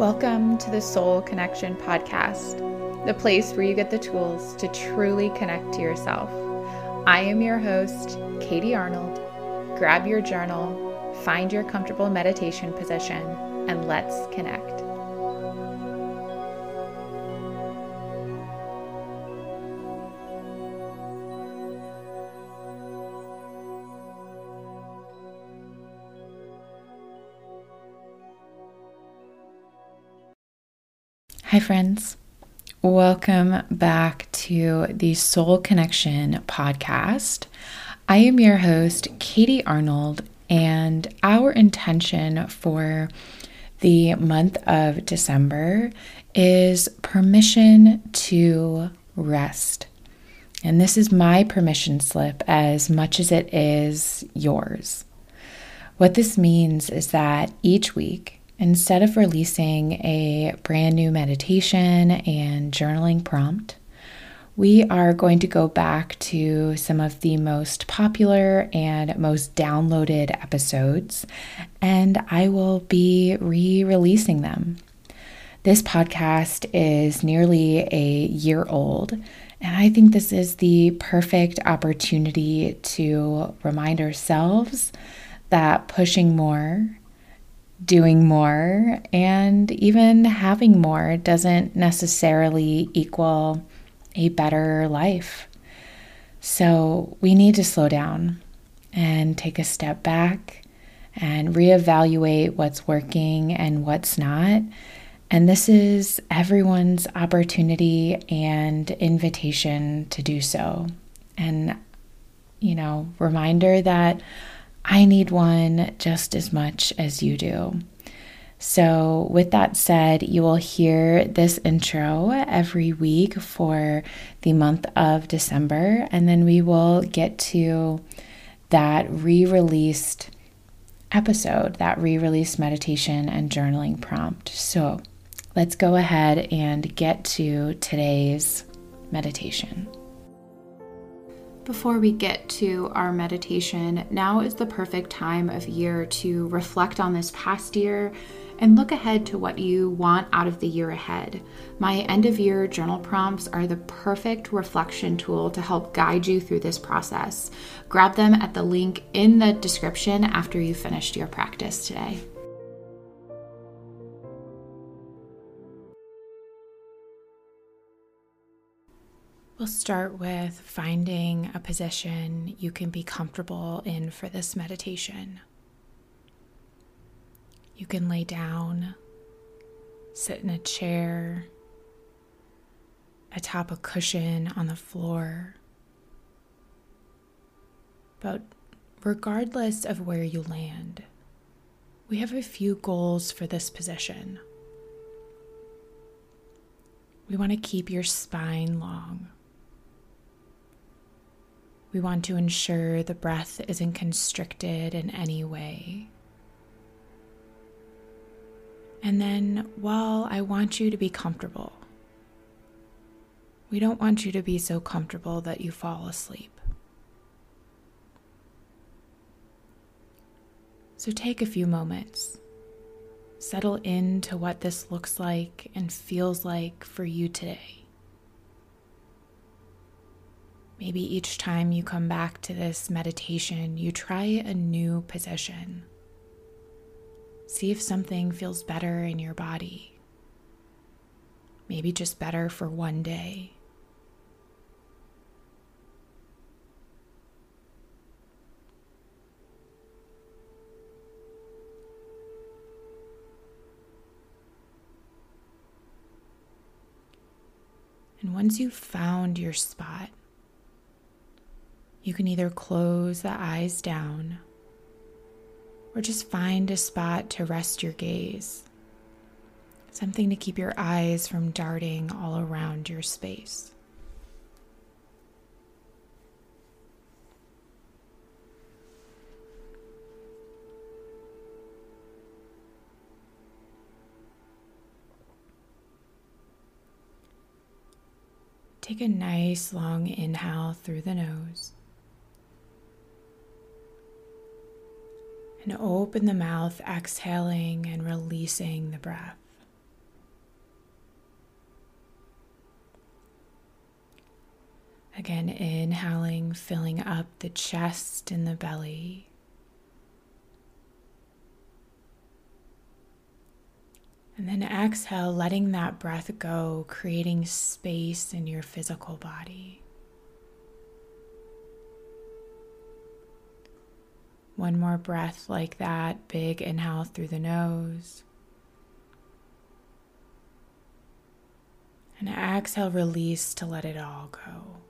Welcome to the Soul Connection Podcast, the place where you get the tools to truly connect to yourself. I am your host, Katie Arnold. Grab your journal, find your comfortable meditation position, and let's connect. Hi friends, welcome back to the Soul Connection podcast. I am your host, Katie Arnold, and our intention for the month of December is permission to rest. And this is my permission slip as much as it is yours. What this means is that each week, instead of releasing a brand new meditation and journaling prompt, we are going to go back to some of the most popular and most downloaded episodes, and I will be re-releasing them. This podcast is nearly a year old, and I think this is the perfect opportunity to remind ourselves that pushing more, doing more, and even having more doesn't necessarily equal a better life. So we need to slow down and take a step back and reevaluate what's working and what's not. And this is everyone's opportunity and invitation to do so. And, reminder that I need one just as much as you do. So with that said, you will hear this intro every week for the month of December, and then we will get to that re-released episode, that re-released meditation and journaling prompt. So let's go ahead and get to today's meditation. Before we get to our meditation, now is the perfect time of year to reflect on this past year and look ahead to what you want out of the year ahead. My end of year journal prompts are the perfect reflection tool to help guide you through this process. Grab them at the link in the description after you've finished your practice today. We'll start with finding a position you can be comfortable in for this meditation. You can lay down, sit in a chair, atop a cushion on the floor. But regardless of where you land, we have a few goals for this position. We want to keep your spine long. We want to ensure the breath isn't constricted in any way. And then, while I want you to be comfortable, we don't want you to be so comfortable that you fall asleep. So take a few moments. Settle into what this looks like and feels like for you today. Maybe each time you come back to this meditation, you try a new position. See if something feels better in your body. Maybe just better for one day. And once you've found your spot, you can either close the eyes down or just find a spot to rest your gaze, something to keep your eyes from darting all around your space. Take a nice long inhale through the nose. And open the mouth, exhaling and releasing the breath. Again, inhaling, filling up the chest and the belly. And then exhale, letting that breath go, creating space in your physical body. One more breath like that. Big inhale through the nose. And exhale, release to let it all go.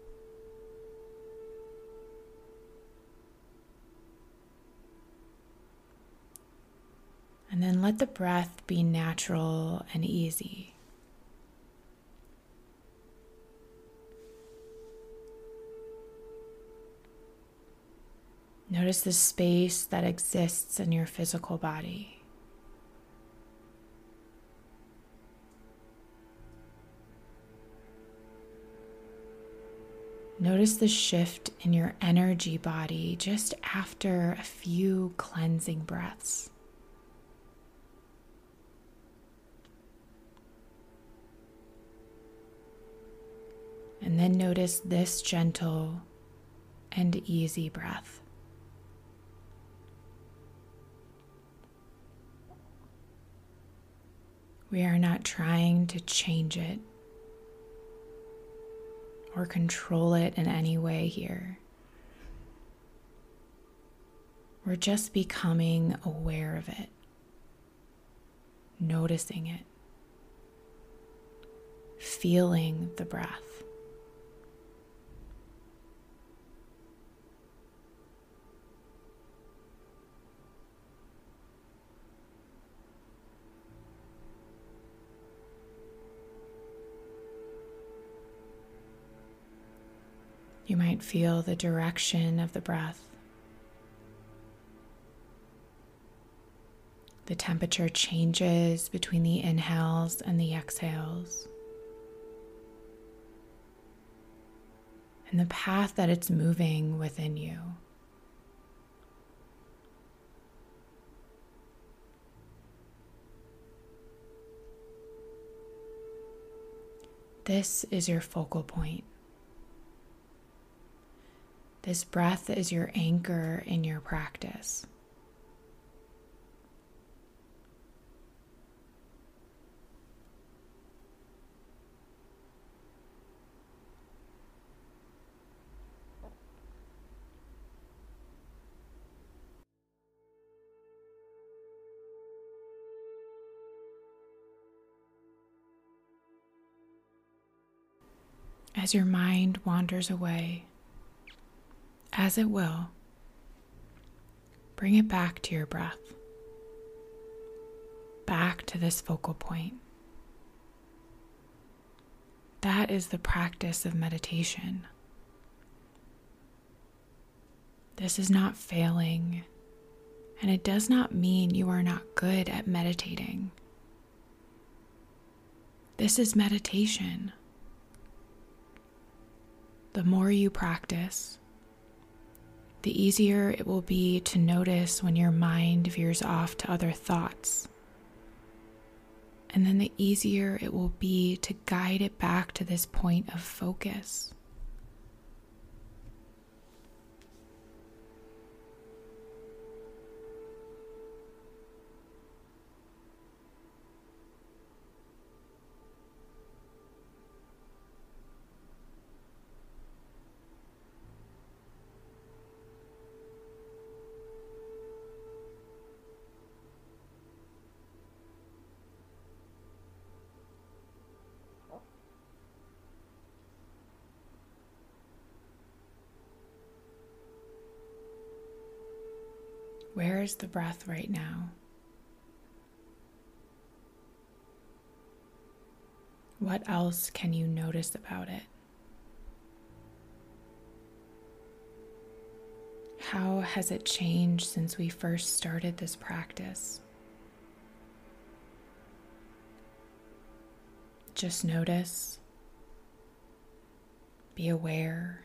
And then let the breath be natural and easy. Notice the space that exists in your physical body. Notice the shift in your energy body just after a few cleansing breaths. And then notice this gentle and easy breath. We are not trying to change it or control it in any way here. We're just becoming aware of it, noticing it, feeling the breath. You might feel the direction of the breath. The temperature changes between the inhales and the exhales. And the path that it's moving within you. This is your focal point. This breath is your anchor in your practice. As your mind wanders away, as it will, bring it back to your breath, back to this focal point. That is the practice of meditation. This is not failing, and it does not mean you are not good at meditating. This is meditation. The more you practice, the easier it will be to notice when your mind veers off to other thoughts. And then the easier it will be to guide it back to this point of focus. Where is the breath right now? What else can you notice about it? How has it changed since we first started this practice? Just notice, be aware,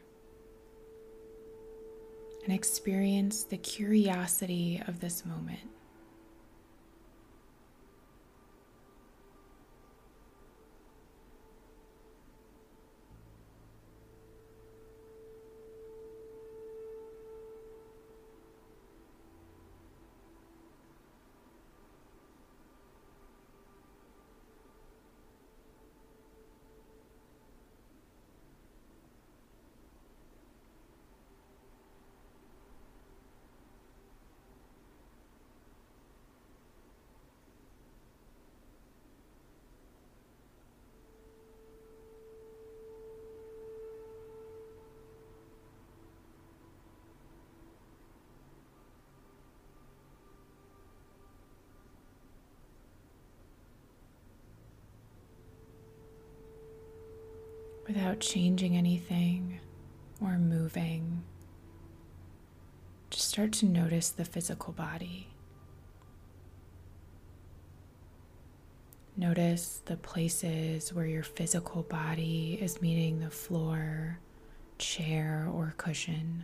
and experience the curiosity of this moment. without changing anything or moving. Just start to notice the physical body. Notice the places where your physical body is meeting the floor, chair, or cushion.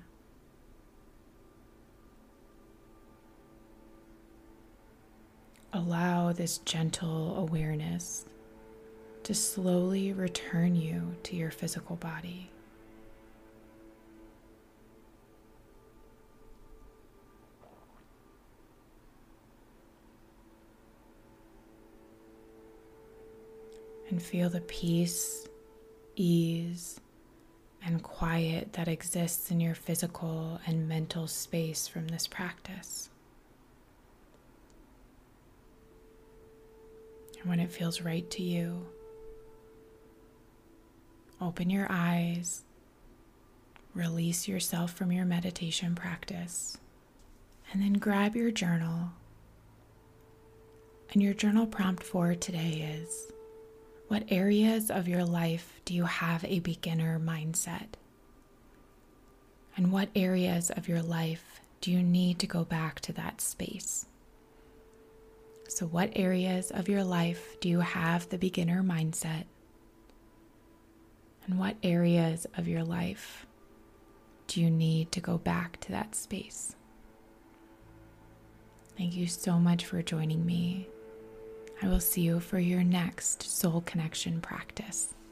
Allow this gentle awareness to slowly return you to your physical body. And feel the peace, ease, and quiet that exists in your physical and mental space from this practice. And when it feels right to you, open your eyes, release yourself from your meditation practice, and then grab your journal. And your journal prompt for today is, what areas of your life do you have a beginner mindset? And what areas of your life do you need to go back to that space? So what areas of your life do you have the beginner mindset? And what areas of your life do you need to go back to that space? Thank you so much for joining me. I will see you for your next soul connection practice.